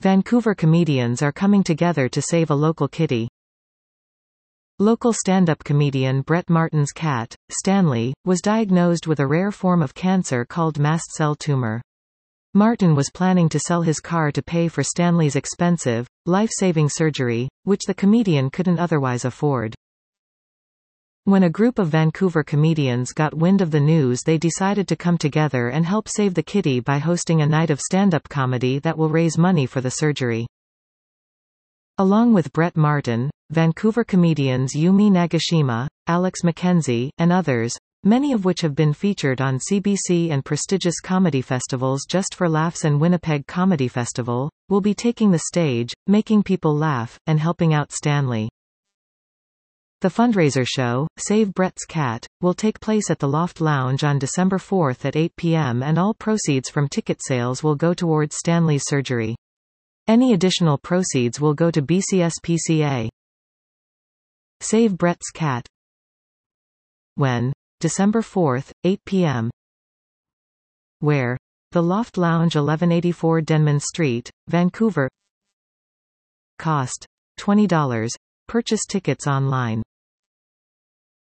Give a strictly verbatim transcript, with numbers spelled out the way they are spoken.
Vancouver comedians are coming together to save a local kitty. Local stand-up comedian Brett Martin's cat, Stanley, was diagnosed with a rare form of cancer called mast cell tumor. Martin was planning to sell his car to pay for Stanley's expensive, life-saving surgery, which the comedian couldn't otherwise afford. When a group of Vancouver comedians got wind of the news, they decided to come together and help save the kitty by hosting a night of stand-up comedy that will raise money for the surgery. Along with Brett Martin, Vancouver comedians Yumi Nagashima, Alex Mackenzie, and others, many of which have been featured on C B C and prestigious comedy festivals Just for Laughs and Winnipeg Comedy Festival, will be taking the stage, making people laugh, and helping out Stanley. The fundraiser show, Save Brett's Cat, will take place at the Loft Lounge on December fourth at eight p m and all proceeds from ticket sales will go towards Stanley's surgery. Any additional proceeds will go to B C S P C A. Save Brett's Cat. When? December fourth, eight p m Where? The Loft Lounge, eleven eighty-four Denman Street, Vancouver. Cost: twenty dollars. Purchase tickets online.